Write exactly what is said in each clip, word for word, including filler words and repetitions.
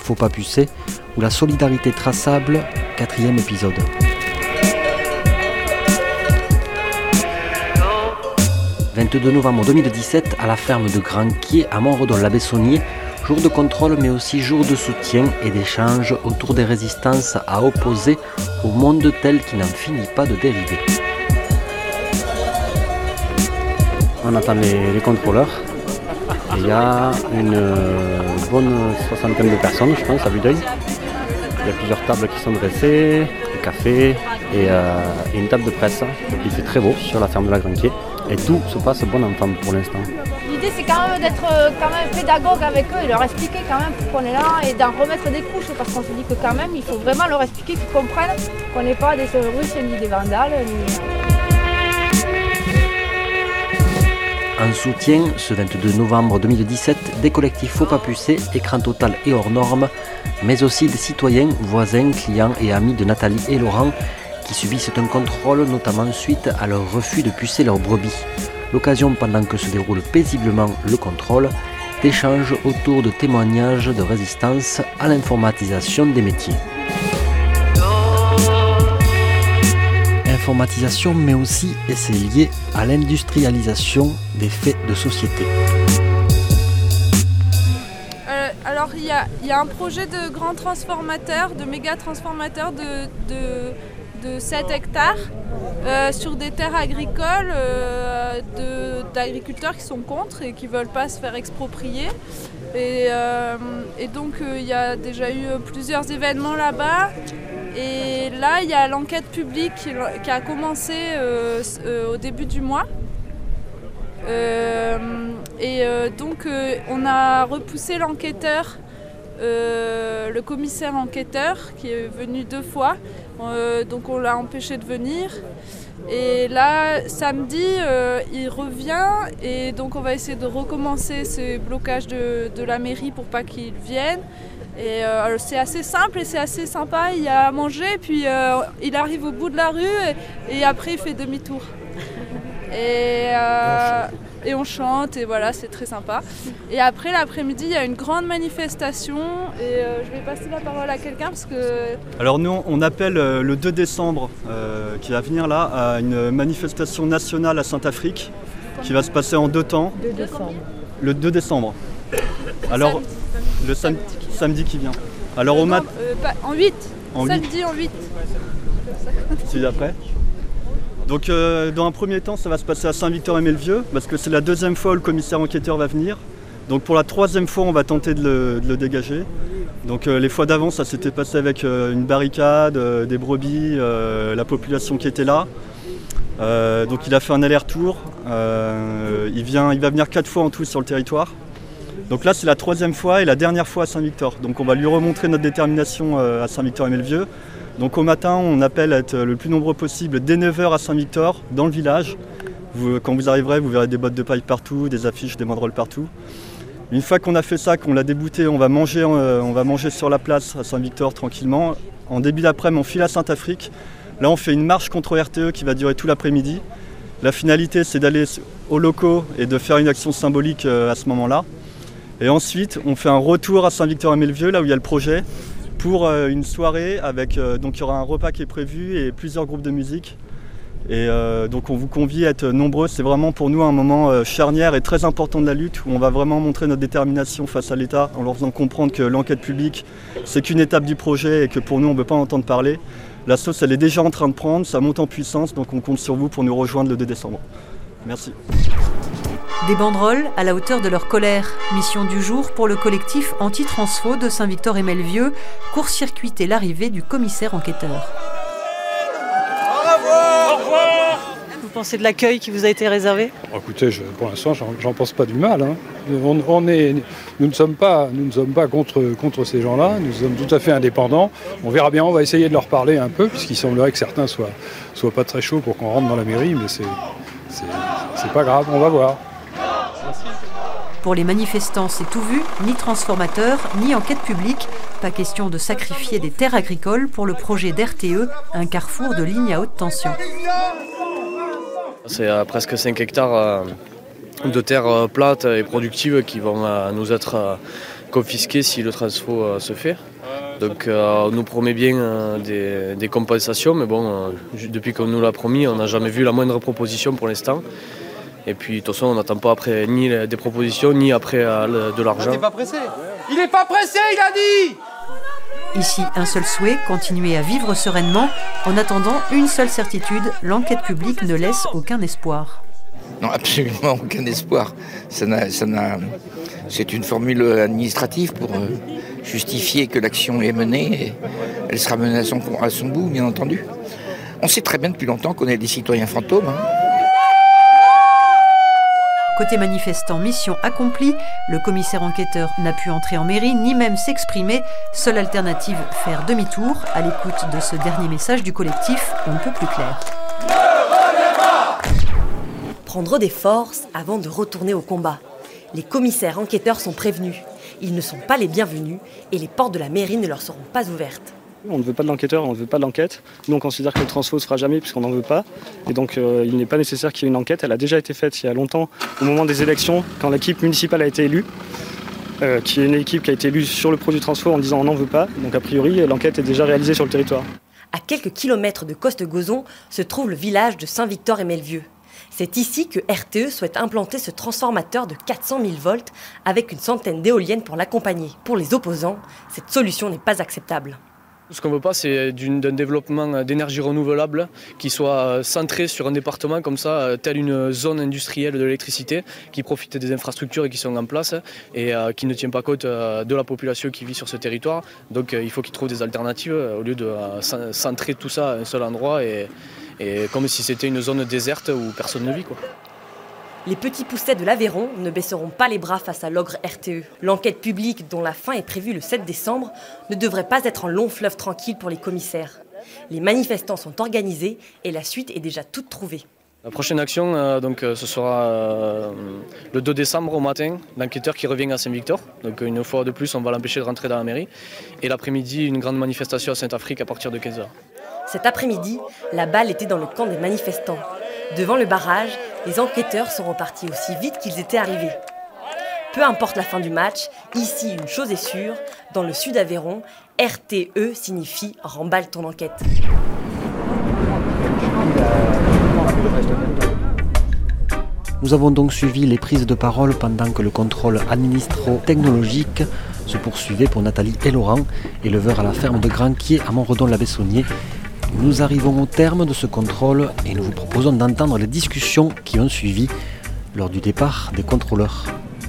Faut pas pucer ou la solidarité traçable, quatrième épisode. vingt-deux novembre deux mille dix-sept, à la ferme de Grand-Quié à Montredon-la-Bessonnier, jour de contrôle mais aussi jour de soutien et d'échange autour des résistances à opposer au monde tel qui n'en finit pas de dériver. On attend les, les contrôleurs. Il y a une euh, bonne soixantaine de personnes, je pense, à vue d'œil. Il y a plusieurs tables qui sont dressées, des cafés et, euh, et une table de presse. Il fait très beau sur la ferme de la Grand-Quié et tout se passe bon entendre pour l'instant. L'idée c'est quand même d'être euh, quand même pédagogue avec eux et leur expliquer quand même pourquoi on est là et d'en remettre des couches parce qu'on se dit que quand même il faut vraiment leur expliquer qu'ils comprennent qu'on n'est pas des terroristes ni des vandales. Ni... En soutien, ce vingt-deux novembre deux mille dix-sept, des collectifs Faut pas pucer, Écran total et hors normes, mais aussi des citoyens, voisins, clients et amis de Nathalie et Laurent qui subissent un contrôle, notamment suite à leur refus de pucer leurs brebis. L'occasion, pendant que se déroule paisiblement le contrôle, d'échanges autour de témoignages de résistance à l'informatisation des métiers. Informatisation, mais aussi, et c'est lié à l'industrialisation des faits de société. Euh, alors il y a, y a un projet de grand transformateur, de méga transformateur de, de, de sept hectares euh, sur des terres agricoles euh, de, d'agriculteurs qui sont contre et qui ne veulent pas se faire exproprier. Et, euh, et donc il euh, y a déjà eu plusieurs événements là-bas. Et là, il y a l'enquête publique qui a commencé euh, euh, au début du mois. Euh, et euh, donc, euh, on a repoussé l'enquêteur, euh, le commissaire enquêteur, qui est venu deux fois. Euh, donc, on l'a empêché de venir. Et là, samedi, euh, il revient. Et donc, on va essayer de recommencer ces blocages de, de la mairie pour pas qu'il vienne. Et euh, c'est assez simple et c'est assez sympa, il y a à manger, puis euh, il arrive au bout de la rue et, et après il fait demi-tour. Et, euh, et on chante et voilà, c'est très sympa. Et après l'après-midi, il y a une grande manifestation et euh, je vais passer la parole à quelqu'un parce que... Alors nous, on appelle euh, le deux décembre euh, qui va venir là à une manifestation nationale à Saint-Afrique qui va se passer en deux temps. deux décembre. Le deux décembre. Alors, le samedi. Samedi qui vient. Alors euh, au mat... Euh, pas, en huit. En Samedi huit. en huit. C'est d'après. Donc euh, dans un premier temps, ça va se passer à Saint-Victor-et-Melvieux, parce que c'est la deuxième fois où le commissaire enquêteur va venir. Donc pour la troisième fois, on va tenter de le, de le dégager. Donc euh, les fois d'avant, ça s'était passé avec euh, une barricade, euh, des brebis, euh, la population qui était là. Euh, donc il a fait un aller-retour. Euh, il, vient, il va venir quatre fois en tout sur le territoire. Donc là, c'est la troisième fois et la dernière fois à Saint-Victor. Donc on va lui remontrer notre détermination à Saint-Victor-et-Melvieux. Donc au matin, on appelle à être le plus nombreux possible dès neuf heures à Saint-Victor, dans le village. Vous, quand vous arriverez, vous verrez des bottes de paille partout, des affiches, des banderoles partout. Une fois qu'on a fait ça, qu'on l'a débouté, on va manger, on va manger sur la place à Saint-Victor tranquillement. En début d'après-midi, on file à Saint-Afrique. Là, on fait une marche contre R T E qui va durer tout l'après-midi. La finalité, c'est d'aller aux locaux et de faire une action symbolique à ce moment-là. Et ensuite, on fait un retour à Saint-Victor-et-Melvieux, là où il y a le projet, pour euh, une soirée avec, euh, donc il y aura un repas qui est prévu et plusieurs groupes de musique. Et euh, donc on vous convie à être nombreux. C'est vraiment pour nous un moment euh, charnière et très important de la lutte, où on va vraiment montrer notre détermination face à l'État, en leur faisant comprendre que l'enquête publique, c'est qu'une étape du projet et que pour nous, on ne peut pas en entendre parler. La sauce, elle est déjà en train de prendre, ça monte en puissance, donc on compte sur vous pour nous rejoindre le deux décembre. Merci. Des banderoles à la hauteur de leur colère. Mission du jour pour le collectif anti-transfo de Saint-Victor-et-Melvieux, court-circuiter l'arrivée du commissaire enquêteur. Au revoir, au revoir. Vous pensez de l'accueil qui vous a été réservé ? Écoutez, je, pour l'instant, j'en, j'en pense pas du mal. Hein. On, on est, nous ne sommes pas, nous ne sommes pas contre, contre ces gens-là. Nous sommes tout à fait indépendants. On verra bien. On va essayer de leur parler un peu, puisqu'il semblerait que certains soient, soient pas très chauds pour qu'on rentre dans la mairie, mais c'est, c'est, c'est pas grave. On va voir. Pour les manifestants, c'est tout vu, ni transformateur, ni enquête publique. Pas question de sacrifier des terres agricoles pour le projet d'R T E, un carrefour de lignes à haute tension. C'est euh, presque cinq hectares euh, de terres euh, plates et productives qui vont euh, nous être euh, confisqués si le transfo euh, se fait. Donc euh, on nous promet bien euh, des, des compensations, mais bon, euh, depuis qu'on nous l'a promis, on n'a jamais vu la moindre proposition pour l'instant. Et puis de toute façon, on n'attend pas après ni des propositions, ni après euh, de l'argent. Ah, t'es pas pressé ? Il n'est pas pressé, il a dit ! Ici, un seul souhait, continuer à vivre sereinement. En attendant, une seule certitude, l'enquête publique ne laisse aucun espoir. Non, absolument aucun espoir. Ça n'a, ça n'a... C'est une formule administrative pour euh, justifier que l'action est menée. Et elle sera menée à son, à son bout, bien entendu. On sait très bien depuis longtemps qu'on est des citoyens fantômes. Hein. Côté manifestant, mission accomplie. Le commissaire enquêteur n'a pu entrer en mairie, ni même s'exprimer. Seule alternative, faire demi-tour. À l'écoute de ce dernier message du collectif, on ne peut plus clair. Prendre des forces avant de retourner au combat. Les commissaires enquêteurs sont prévenus. Ils ne sont pas les bienvenus et les portes de la mairie ne leur seront pas ouvertes. On ne veut pas de l'enquêteur, on ne veut pas de l'enquête. Nous, on considère que le transfo ne se fera jamais puisqu'on n'en veut pas. Et donc, euh, il n'est pas nécessaire qu'il y ait une enquête. Elle a déjà été faite il y a longtemps, au moment des élections, quand l'équipe municipale a été élue, euh, qui est une équipe qui a été élue sur le produit transfo en disant on n'en veut pas. Donc, a priori, l'enquête est déjà réalisée sur le territoire. À quelques kilomètres de Coste-Gozon se trouve le village de Saint-Victor-et-Melvieux. C'est ici que R T E souhaite implanter ce transformateur de quatre cent mille volts avec une centaine d'éoliennes pour l'accompagner. Pour les opposants, cette solution n'est pas acceptable. Ce qu'on ne veut pas, c'est d'une, d'un développement d'énergie renouvelable qui soit centré sur un département comme ça, telle une zone industrielle de l'électricité, qui profite des infrastructures qui sont en place et euh, qui ne tient pas compte euh, de la population qui vit sur ce territoire. Donc euh, il faut qu'ils trouvent des alternatives au lieu de euh, centrer tout ça à un seul endroit et, et comme si c'était une zone déserte où personne ne vit, quoi. Les petits poussets de l'Aveyron ne baisseront pas les bras face à l'ogre R T E. L'enquête publique, dont la fin est prévue le sept décembre, ne devrait pas être un long fleuve tranquille pour les commissaires. Les manifestants sont organisés et la suite est déjà toute trouvée. La prochaine action, euh, donc, euh, ce sera euh, le deux décembre au matin, l'enquêteur qui revient à Saint-Victor. Donc une fois de plus, on va l'empêcher de rentrer dans la mairie. Et l'après-midi, une grande manifestation à Saint-Afrique à partir de quinze heures. Cet après-midi, la balle était dans le camp des manifestants. Devant le barrage, les enquêteurs sont repartis aussi vite qu'ils étaient arrivés. Peu importe la fin du match, ici une chose est sûre, dans le sud Aveyron, R T E signifie « remballe ton enquête ». Nous avons donc suivi les prises de parole pendant que le contrôle administro-technologique se poursuivait pour Nathalie et Laurent, éleveurs à la ferme de Granquier à Montredon-la-Bessonnier. Nous arrivons au terme de ce contrôle et nous vous proposons d'entendre les discussions qui ont suivi lors du départ des contrôleurs.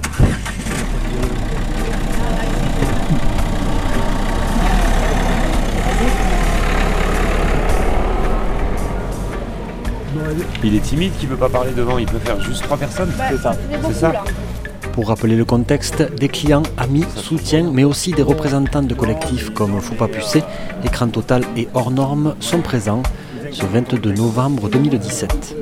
Il est timide, qui ne peut pas parler devant, il peut faire juste trois personnes. Bah, c'est ça. C'est ça. Là. Pour rappeler le contexte, des clients, amis, soutiens, mais aussi des représentants de collectifs comme Faut pas pucer, Écran Total et Hors Normes sont présents ce vingt-deux novembre deux mille dix-sept.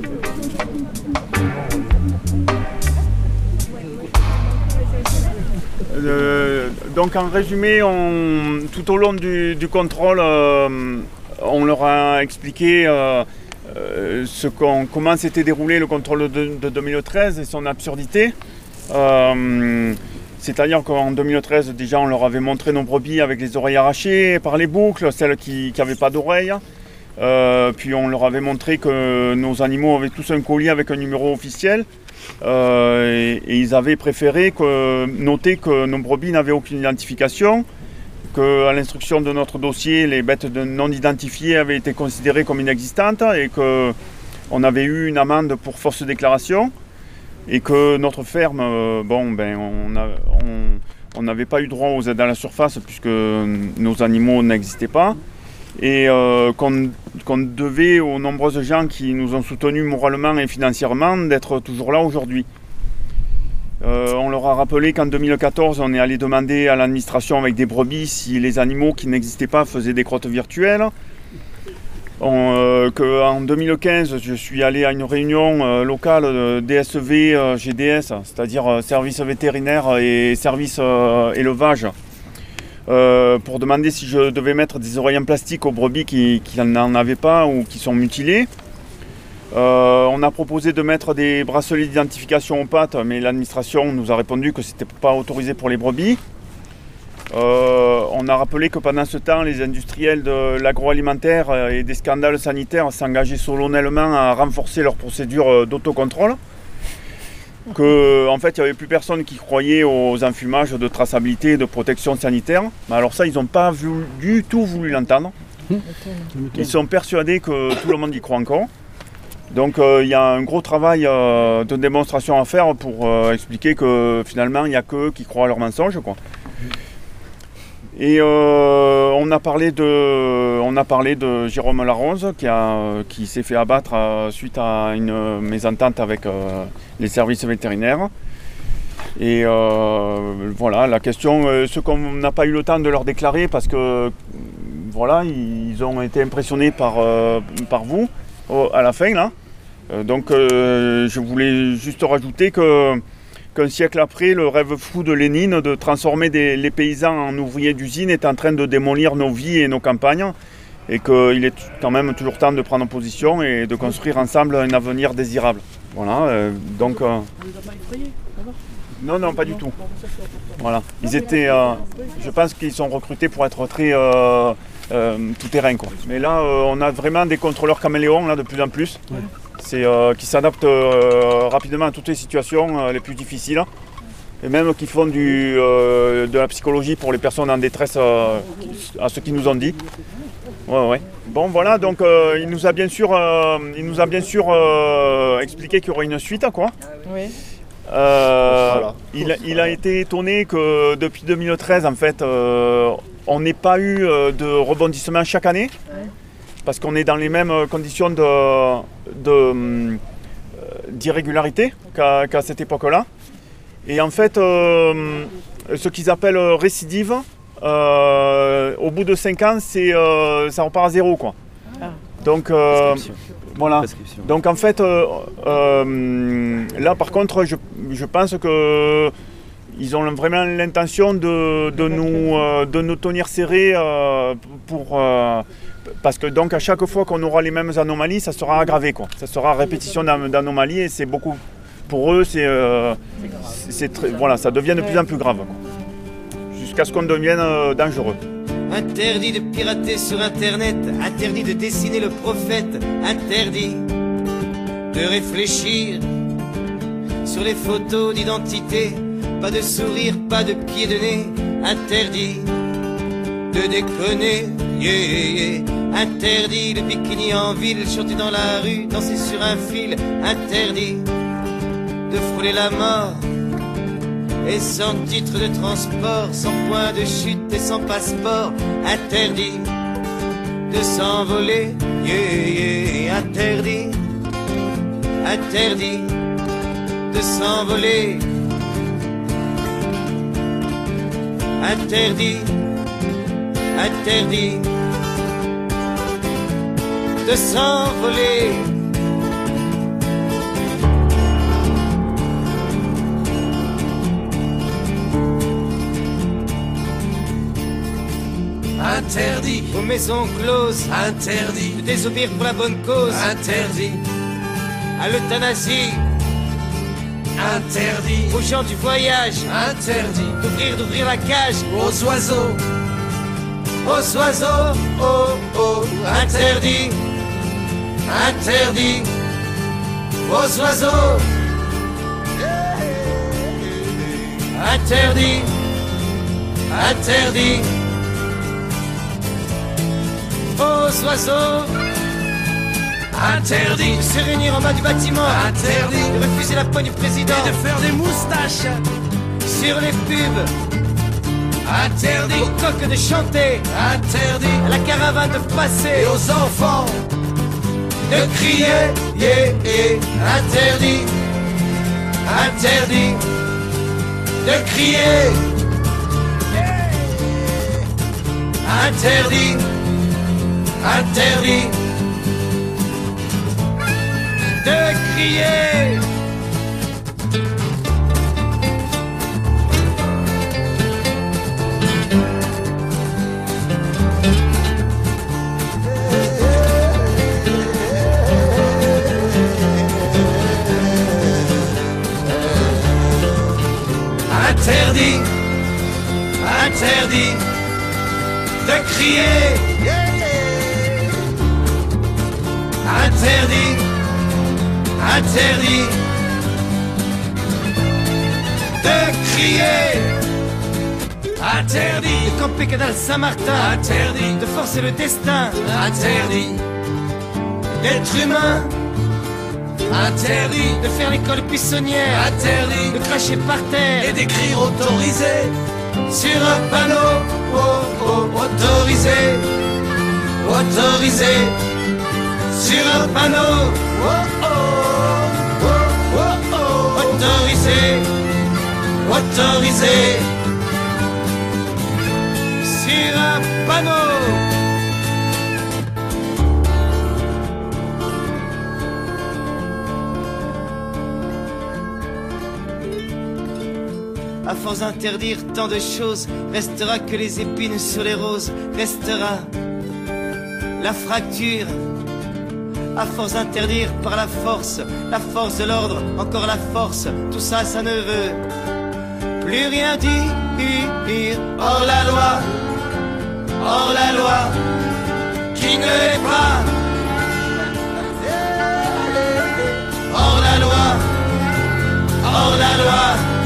Euh, donc en résumé, on, tout au long du, du contrôle, euh, on leur a expliqué euh, euh, ce qu'on, comment s'était déroulé le contrôle de, de deux mille treize et son absurdité. Euh, c'est-à-dire qu'en deux mille treize, déjà, on leur avait montré nos brebis avec les oreilles arrachées par les boucles, celles qui n'avaient pas d'oreilles. Euh, puis on leur avait montré que nos animaux avaient tous un collier avec un numéro officiel. Euh, et, et ils avaient préféré que, noter que nos brebis n'avaient aucune identification, qu'à l'instruction de notre dossier, les bêtes non identifiées avaient été considérées comme inexistantes et qu'on avait eu une amende pour fausse déclaration. Et que notre ferme, euh, bon, ben, on n'avait pas eu droit aux aides à la surface puisque nos animaux n'existaient pas. Et euh, qu'on, qu'on devait aux nombreuses gens qui nous ont soutenus moralement et financièrement d'être toujours là aujourd'hui. Euh, on leur a rappelé qu'en deux mille quatorze, on est allé demander à l'administration avec des brebis si les animaux qui n'existaient pas faisaient des crottes virtuelles. Euh, qu'en deux mille quinze, je suis allé à une réunion euh, locale de D S V euh, G D S, c'est-à-dire euh, service vétérinaire et service euh, élevage, euh, pour demander si je devais mettre des oreilles en plastique aux brebis qui, qui n'en avaient pas ou qui sont mutilées. Euh, on a proposé de mettre des bracelets d'identification aux pattes, mais l'administration nous a répondu que ce n'était pas autorisé pour les brebis. Euh, on a rappelé que pendant ce temps, les industriels de l'agroalimentaire et des scandales sanitaires s'engageaient solennellement à renforcer leurs procédures d'autocontrôle. Qu'en en fait, il n'y avait plus personne qui croyait aux enfumages de traçabilité et de protection sanitaire. Mais alors ça, ils n'ont pas vu, du tout voulu l'entendre. Ils sont persuadés que tout le monde y croit encore. Donc euh, il y a un gros travail euh, de démonstration à faire pour euh, expliquer que finalement, il n'y a qu'eux qui croient à leurs mensonges, quoi. Et euh, on, a parlé de, on a parlé de Jérôme Laronze qui, a, qui s'est fait abattre euh, suite à une mésentente avec euh, les services vétérinaires. Et euh, voilà, la question, euh, ce qu'on n'a pas eu le temps de leur déclarer parce que voilà, ils ont été impressionnés par, euh, par vous au, à la fin là. Euh, donc euh, je voulais juste rajouter que qu'un siècle après, le rêve fou de Lénine de transformer des, les paysans en ouvriers d'usine est en train de démolir nos vies et nos campagnes et qu'il est quand même toujours temps de prendre position et de construire ensemble un avenir désirable. Voilà, euh, donc... Euh... Non, non, pas du tout. Voilà, ils étaient... Euh, je pense qu'ils sont recrutés pour être très euh, euh, tout-terrain, quoi. Mais là, euh, on a vraiment des contrôleurs caméléons, là, de plus en plus. Ouais. C'est, euh, qui s'adaptent euh, rapidement à toutes les situations euh, les plus difficiles et même qui font du, euh, de la psychologie pour les personnes en détresse euh, à ce qu'ils nous ont dit. Ouais, ouais. Bon voilà, donc euh, il nous a bien sûr, euh, il nous a bien sûr euh, expliqué qu'il y aurait une suite, quoi. Oui. Euh, voilà. il, il a été étonné que depuis deux mille treize, en fait, euh, on n'ait pas eu de rebondissement chaque année. Ouais. Parce qu'on est dans les mêmes conditions de, de, d'irrégularité qu'à, qu'à cette époque-là. Et en fait, euh, ce qu'ils appellent récidive, euh, au bout de cinq ans, c'est, euh, ça repart à zéro, quoi. Ah. Donc, euh, voilà. Donc en fait, euh, euh, là par contre, je, je pense que ils ont vraiment l'intention de, de, nous, euh, de nous tenir serrés euh, pour... Euh, parce que donc à chaque fois qu'on aura les mêmes anomalies, ça sera aggravé, quoi. Ça sera répétition d'anomalies et c'est beaucoup, pour eux, c'est, euh, c'est très, voilà, ça devient de plus en plus grave, quoi. Jusqu'à ce qu'on devienne euh, dangereux. Interdit de pirater sur Internet, interdit de dessiner le prophète, interdit de réfléchir sur les photos d'identité, pas de sourire, pas de pied de nez, interdit de déconner, yeah, yeah. Interdit le bikini en ville, chanter dans la rue, danser sur un fil, interdit de frôler la mort et sans titre de transport, sans point de chute et sans passeport, interdit de s'envoler, yeah, yeah. Interdit, interdit de s'envoler, interdit, interdit de s'envoler. Interdit aux maisons closes, interdit de désobéir pour la bonne cause, interdit à l'euthanasie, interdit aux gens du voyage, interdit d'ouvrir, d'ouvrir la cage aux oiseaux, aux oiseaux, oh, oh, interdit, interdit aux oiseaux, interdit, interdit aux oiseaux, interdit de se réunir en bas du bâtiment, interdit de refuser la poigne du président, et de faire des moustaches sur les pubs, interdit aux coqs de chanter, interdit à la caravane de passer, et aux enfants de crier, yeah, yeah. Interdit, interdit de crier, interdit, interdit de crier. Interdit, interdit de crier, interdit, interdit de crier, interdit de camper Canal Saint-Martin, interdit de forcer le destin, interdit d'être humain, interdit de faire l'école buissonnière, interdit de cracher par terre et d'écrire autorisé sur un panneau, oh, oh, autorisé, autorisé sur un panneau, oh, oh, oh, oh, oh, autorisé, autorisé sur un panneau. À force d'interdire tant de choses, restera que les épines sur les roses, restera la fracture. À force d'interdire par la force, la force de l'ordre, encore la force, tout ça, ça ne veut plus rien dire. Hors la loi, hors la loi, qui ne l'est pas. Hors la loi, hors la loi,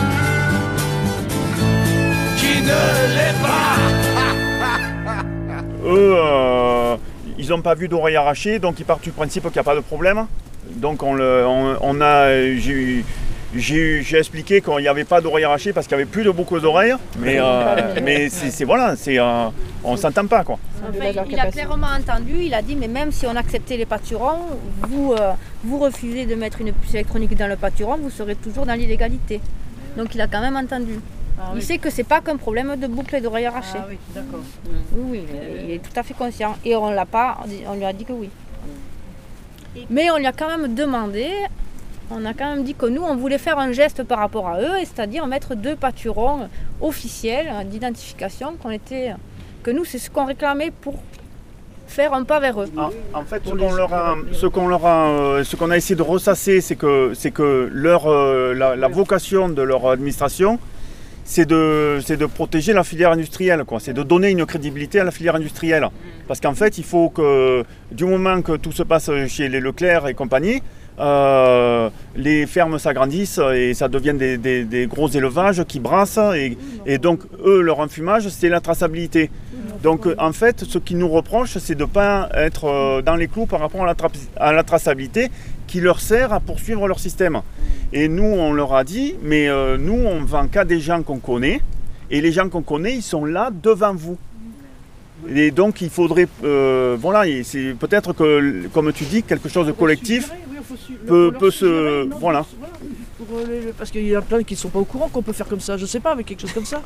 ne l'est pas. Eux, euh, ils n'ont pas vu d'oreille arrachée, donc ils partent du principe qu'il n'y a pas de problème. Donc on, le, on, on a, j'ai, j'ai, j'ai expliqué qu'il n'y avait pas d'oreille arrachée parce qu'il n'y avait plus de boucles d'oreilles. Mais, euh, mais c'est, c'est voilà, c'est, euh, on ne s'entend pas quoi. Enfin, il a clairement entendu, il a dit mais même si on acceptait les pâturons, vous, euh, vous refusez de mettre une puce électronique dans le pâturon, vous serez toujours dans l'illégalité. Donc il a quand même entendu. Ah, il oui. sait que c'est pas qu'un problème de boucle et d'oreille arrachée. Ah, oui, d'accord. Oui, oui, il est tout à fait conscient. Et on l'a pas, on lui a dit que oui. Mais on lui a quand même demandé, on a quand même dit que nous, on voulait faire un geste par rapport à eux, c'est-à-dire mettre deux pâturons officiels d'identification qu'on était, que nous, c'est ce qu'on réclamait pour faire un pas vers eux. En, en fait, ce qu'on leur a, ce qu'on leur a, ce qu'on a essayé de ressasser, c'est que, c'est que leur, la, la vocation de leur administration, c'est de, c'est de protéger la filière industrielle, quoi. C'est de donner une crédibilité à la filière industrielle. Parce qu'en fait, il faut que, du moment que tout se passe chez les Leclerc et compagnie, euh, les fermes s'agrandissent et ça devient des, des, des gros élevages qui brassent. Et, et donc, eux, leur enfumage, c'est la traçabilité. Donc, en fait, ce qu'ils nous reprochent, c'est de ne pas être dans les clous par rapport à la, tra- à la traçabilité qui leur sert à poursuivre leur système. Et nous, on leur a dit, mais euh, nous, on ne vend qu'à des gens qu'on connaît. Et les gens qu'on connaît, ils sont là devant vous. Et donc, il faudrait... Euh, voilà, et c'est peut-être que, comme tu dis, quelque chose de collectif peut, peut se... Voilà. Parce qu'il y a plein qui ne sont pas au courant qu'on peut faire comme ça. Je ne sais pas, avec quelque chose comme ça.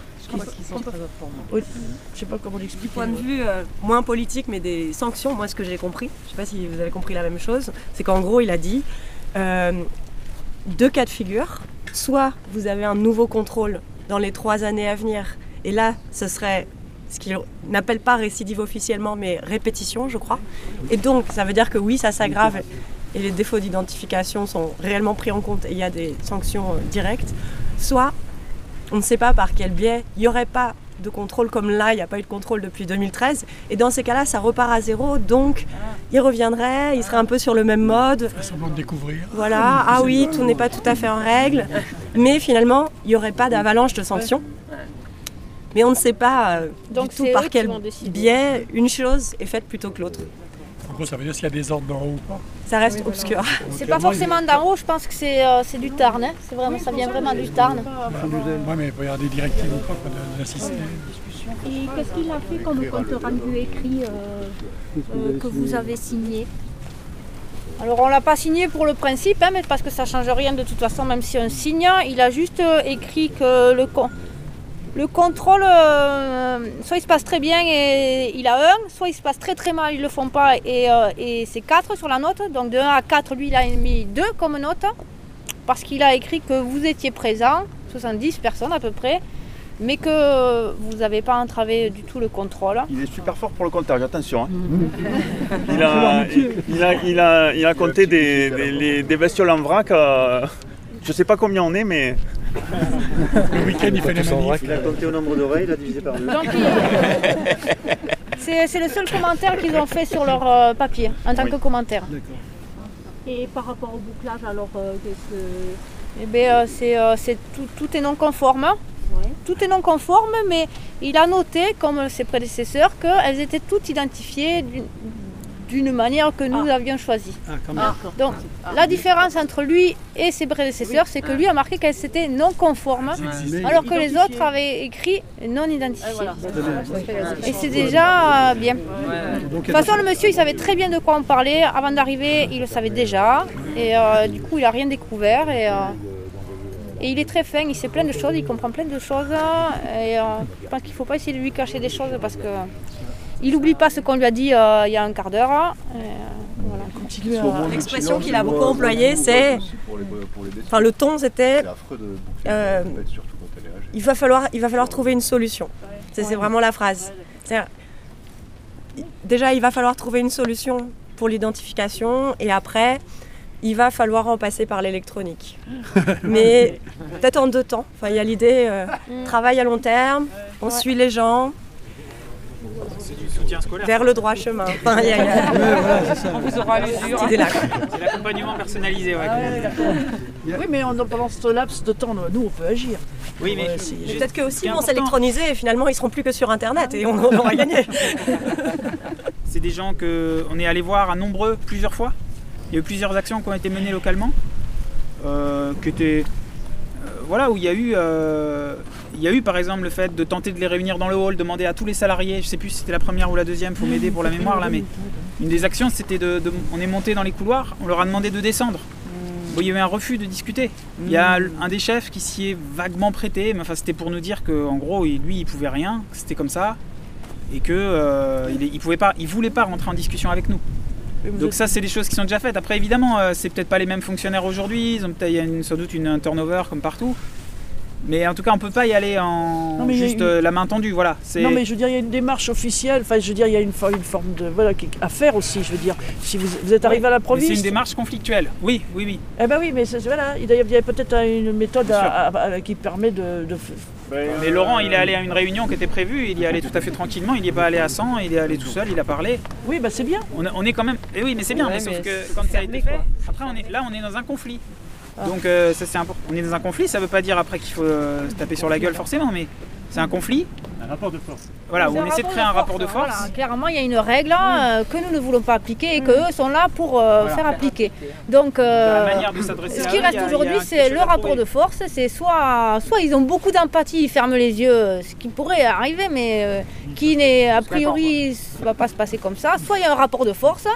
Oui, je sais pas comment l'expliquer. Du point de vue euh, moins politique, mais des sanctions, moi, ce que j'ai compris, je ne sais pas si vous avez compris la même chose, c'est qu'en gros, il a dit... Euh, deux cas de figure, soit vous avez un nouveau contrôle dans les trois années à venir, et là, ce serait ce qu'il n'appelle pas récidive officiellement, mais répétition, je crois. Et donc, ça veut dire que oui, ça s'aggrave, et les défauts d'identification sont réellement pris en compte, et il y a des sanctions directes. Soit, on ne sait pas par quel biais, il n'y aurait pas de contrôle comme là, il n'y a pas eu de contrôle depuis deux mille treize, et dans ces cas-là, ça repart à zéro, donc il reviendrait, il serait un peu sur le même mode. Il semblant de découvrir. Voilà, ah oui, tout n'est pas tout à fait en règle, mais finalement, il n'y aurait pas d'avalanche de sanctions. Mais on ne sait pas euh, du tout par quel biais une chose est faite plutôt que l'autre. En gros, ça veut dire s'il y a des ordres d'en haut ou pas. Ça reste obscur. C'est pas forcément d'en haut, je pense que c'est, euh, c'est du Tarn. Hein. C'est vraiment, ça vient vraiment du Tarn. Oui, mais il peut y avoir des directives ou pas de, de l'assister. Et qu'est-ce qu'il a fait comme compte rendu écrit euh, euh, que vous avez signé? Alors on l'a pas signé pour le principe, hein, mais parce que ça change rien de toute façon, même si on signe. Il a juste euh, écrit que le, con- le contrôle, euh, soit il se passe très bien et il a un, soit il se passe très très mal, ils le font pas et, euh, et c'est quatre sur la note. Donc de un à quatre, lui il a mis deux comme note, parce qu'il a écrit que vous étiez présents, soixante-dix personnes à peu près, mais que vous n'avez pas entravé du tout le contrôle. Il est super fort pour le comptage, attention. Hein. Il, a, il, a, il, a, il a compté des, des, des bestioles en vrac, euh, je ne sais pas combien on est, mais... Le week-end, il fait les manifs. Il a compté au nombre d'oreilles, il a divisé par deux. Donc, il- c'est c'est le seul commentaire qu'ils ont fait sur leur euh, papier, en tant Oui. que commentaire. Et par rapport au bouclage, alors, euh, qu'est-ce que... Eh ben, euh, c'est, euh, c'est tout, tout est non conforme. Ouais. Tout est non conforme, mais il a noté, comme ses prédécesseurs, qu'elles étaient toutes identifiées d'une, d'une manière que nous avions choisie. Ah, quand même. Ah. Donc, la différence entre lui et ses prédécesseurs, c'est que lui a marqué qu'elles étaient non conformes, Mais- alors que les autres avaient écrit non identifiées. Et c'est déjà euh, bien. De toute façon, le monsieur, il savait très bien de quoi on parlait. Avant d'arriver, il le savait déjà. Et euh, du coup, il n'a rien découvert. Et, euh, et il est très fin, il sait plein de choses, il comprend plein de choses. Et euh, je pense qu'il ne faut pas essayer de lui cacher des choses parce que il n'oublie pas ce qu'on lui a dit euh, il y a un quart d'heure. Et, euh, voilà. L'expression qu'il a beaucoup employée, c'est... Enfin, le ton, c'était... euh, il, va falloir, il va falloir trouver une solution. C'est c'est vraiment la phrase. C'est-à-dire, déjà, il va falloir trouver une solution pour l'identification et après, il va falloir en passer par l'électronique. Mais peut-être en deux temps. Enfin, il y a l'idée, euh, travail à long terme, on suit les gens. C'est du soutien scolaire. Vers le droit chemin. Enfin, il y a, il y a... Ouais, voilà, c'est ça. On vous aura à l'usure. Cette idée-là. C'est l'accompagnement personnalisé. Ouais. Ah ouais, d'accord. Oui, mais on- pendant ce laps de temps, nous, on peut agir. Oui, mais Ouais, c'est- Mais peut-être que aussi Ce qui est vont important- s'électroniser et finalement ils seront plus que sur internet et on, on aura gagné. C'est des gens qu'on est allé voir à nombreux, plusieurs fois. Il y a eu plusieurs actions qui ont été menées localement, euh, qui étaient, euh, voilà, où il y a eu, euh, il y a eu par exemple le fait de tenter de les réunir dans le hall, demander à tous les salariés, je sais plus si c'était la première ou la deuxième, faut m'aider pour la mémoire là, mais une des actions c'était de, de- on est monté dans les couloirs, on leur a demandé de descendre. Bon, il y avait un refus de discuter. Il y a un des chefs qui s'y est vaguement prêté, mais enfin c'était pour nous dire que en gros il- lui il pouvait rien, que c'était comme ça, et que euh, il, il pouvait pas, il voulait pas rentrer en discussion avec nous. Donc ça c'est des choses qui sont déjà faites. Après évidemment euh, c'est peut-être pas les mêmes fonctionnaires aujourd'hui, ils ont peut-être il y a une- sans doute une, un turnover comme partout. Mais en tout cas on peut pas y aller en Non, mais il y a juste une- euh, la main tendue, voilà. C'est- Non mais je veux dire, il y a une démarche officielle, enfin je veux dire, il y a une, for- une forme de... Voilà, qui- à faire aussi, je veux dire. Si vous, vous êtes arrivé Ouais, à la mais province... c'est une démarche conflictuelle, oui, oui, oui. Eh ben oui, mais c'est- voilà, il y a, il y a peut-être une méthode Bien sûr. à- à- à- qui permet de... de- Mais Laurent il est allé à une réunion qui était prévue, il y est allé tout à fait tranquillement, il n'y est pas allé à cent, il est allé tout seul, il a parlé. Oui bah c'est bien. On, a- on est quand même... Eh oui mais c'est bien, Ouais, mais sauf mais que quand ça a été fait, après on est, là on est dans un conflit. Donc euh, ça c'est important. On est dans un conflit, ça veut pas dire après qu'il faut euh, se taper sur la gueule forcément, mais c'est un conflit. Un rapport de force. Voilà, où C'est on essaie de créer un rapport de force. Voilà, clairement, il y a une règle euh, que nous ne voulons pas appliquer et qu'eux sont là pour euh, Voilà. faire appliquer. Donc, euh, La manière de s'adresser ce à qui eux, reste il y a- aujourd'hui, il y a quelque c'est chose le à rapport trouver. de force. C'est soit, soit ils ont beaucoup d'empathie, ils ferment les yeux, ce qui pourrait arriver, mais euh, qui n'est a priori ne va pas se passer comme ça. Soit il y a un rapport de force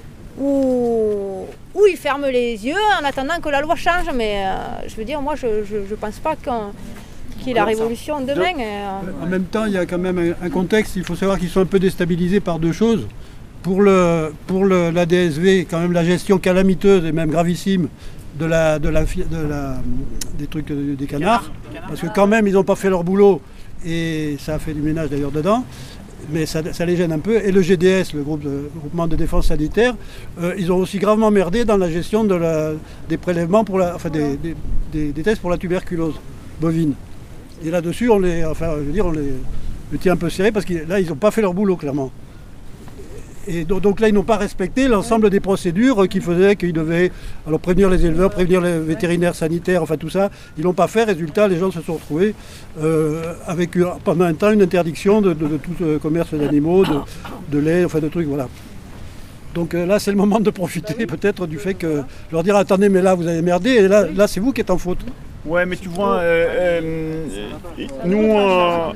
où, où ils ferment les yeux en attendant que la loi change. Mais euh, je veux dire, moi, je ne pense pas qu'un- qu'il y ait la révolution demain. et, euh, En même temps, il y a quand même un, un contexte. Il faut savoir qu'ils sont un peu déstabilisés par deux choses. Pour, le, pour le, la D S V, quand même la gestion calamiteuse et même gravissime de la, de la, fi- de la, des trucs euh, des canards, parce que quand même ils n'ont pas fait leur boulot et ça a fait du ménage d'ailleurs dedans, mais ça, ça les gêne un peu. Et le G D S, le, groupe de, le groupement de défense sanitaire, euh, ils ont aussi gravement merdé dans la gestion de la, des prélèvements pour la, enfin des, des, des- des tests pour la tuberculose bovine. Et là-dessus, on les, enfin, je veux dire, on les, les tient un peu serrés parce que là, ils n'ont pas fait leur boulot clairement. Et donc, donc là, ils n'ont pas respecté l'ensemble des procédures qui faisaient qu'ils devaient alors prévenir les éleveurs, prévenir les vétérinaires sanitaires, enfin tout ça. Ils l'ont pas fait. Résultat, les gens se sont retrouvés euh, avec une- pendant un temps une interdiction de, de- de tout euh, commerce d'animaux, de, de lait, enfin de trucs, voilà. Donc euh, là, c'est le moment de profiter peut-être du fait que leur dire attendez, mais là vous avez merdé, et là, là c'est vous qui êtes en faute. Ouais, mais tu vois, euh, euh, nous, euh,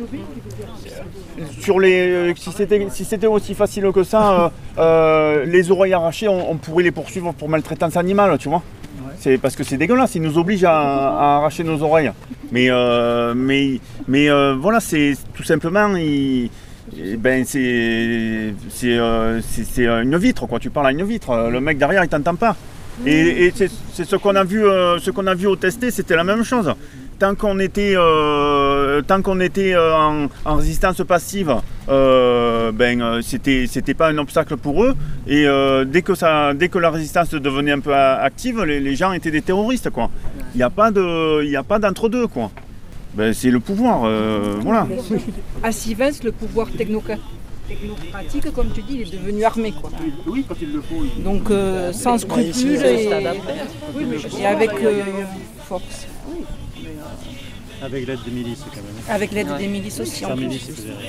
sur les, si c'était si c'était aussi facile que ça, euh, euh, les oreilles arrachées, on, on pourrait les poursuivre pour maltraitance animale, tu vois. C'est parce que c'est dégueulasse, ils nous obligent à, à arracher nos oreilles. Mais, euh, mais, mais euh, voilà, c'est tout simplement, il- eh ben c'est c'est euh, c'est- c'est une vitre, quoi. Tu parles à une vitre, le mec derrière il t'entend pas. Et, et c'est c'est ce qu'on a vu, euh, ce qu'on a vu au testé, c'était la même chose. Tant qu'on était, euh, tant qu'on était euh, en, en résistance passive, euh, ben euh, c'était, c'était pas un obstacle pour eux. Et euh, dès que ça, dès que la résistance devenait un peu a- active, les, les gens étaient des terroristes, quoi. Il n'y a pas de, il y a pas d'entre-deux, quoi. Ben, c'est le pouvoir, euh, voilà. À Sivens, le pouvoir technocratique, technocratique, comme tu dis, il est devenu armé, quoi. Oui, quand il le faut. Il... Donc euh, sans scrupule et, Oui, mais et avec euh, force. Avec l'aide des milices, quand même. Avec l'aide des milices aussi, en plus.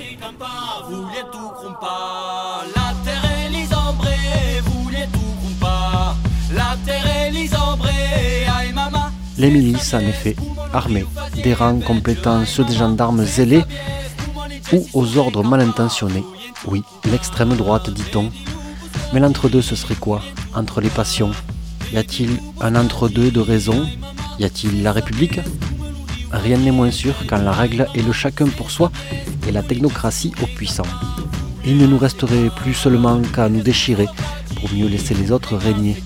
La terre est lisambrée, vous les tout pas. La terre est lisambrée, aïe maman. Les milices, en effet, armées, des rangs complétant ceux des gendarmes zélés ou aux ordres mal intentionnés. Oui, l'extrême droite, dit-on. Mais l'entre-deux, ce serait quoi? Entre les passions? Y a-t-il un entre-deux de raison? Y a-t-il la République? Rien n'est moins sûr quand la règle est le chacun pour soi et la technocratie aux puissants. Il ne nous resterait plus seulement qu'à nous déchirer pour mieux laisser les autres régner.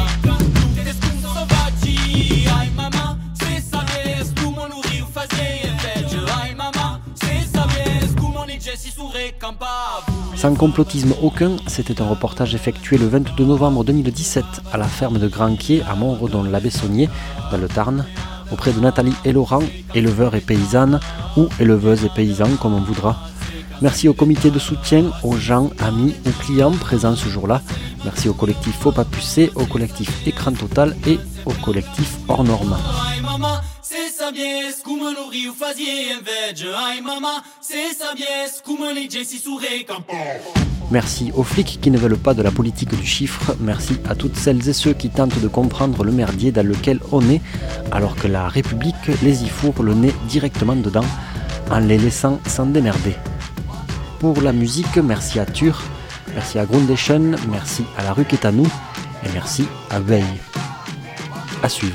Sans complotisme aucun, c'était un reportage effectué le vingt-deux novembre deux mille dix-sept à la ferme de Granquier à Montredon-l'Abbessonnier, dans le Tarn, auprès de Nathalie et Laurent, éleveurs et paysannes, ou éleveuses et paysans comme on voudra. Merci au comité de soutien, aux gens, amis ou clients présents ce jour-là. Merci au collectif Faux Pas Pucé, au collectif Écran Total et au collectif Hors Norme. Merci aux flics qui ne veulent pas de la politique du chiffre. Merci à toutes celles et ceux qui tentent de comprendre le merdier dans lequel on est, alors que la République les y fourre le nez directement dedans, en les laissant s'en démerder. Pour la musique, merci à Tur, merci à Groundation, merci à La Rue qui est à nous, et merci à Veille. À suivre.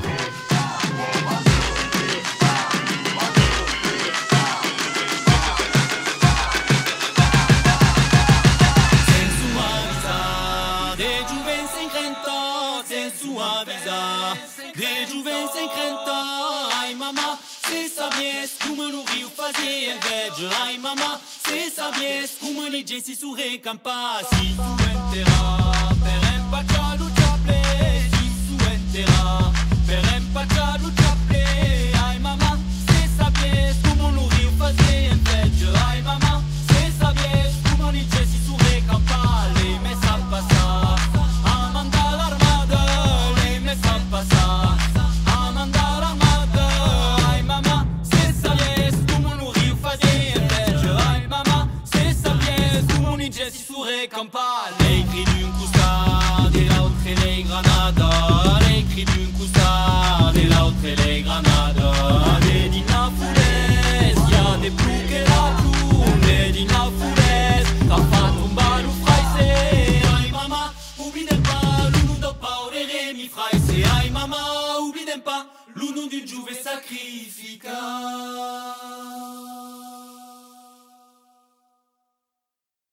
Ai mamma, se sapessi come le gente su recampa, si tu enterà per empacciare un ciaple, si tu enterà per empacciare un ciaple. Ai mamma, se sapessi come lo rio fazer invece. Ai mamma, se sapessi come le gente su recampa, lei me sa passare, a mandare l'armata, lei me sa passare, a mandare l'armata. Ai mamma, se sapessi come lo rio fazer. Lei crie d'un costard et l'autre les granada. Lei crie d'un costard et l'autre les granada. Des dina foulez, y'a des ploucs et la ploue. Des dina foulez, t'as fait tomber le fraise. Ai mama, oublie pas, l'uno do paure mi fraise. Ai mama, oublie pas, l'uno d'une jouve sacrifica.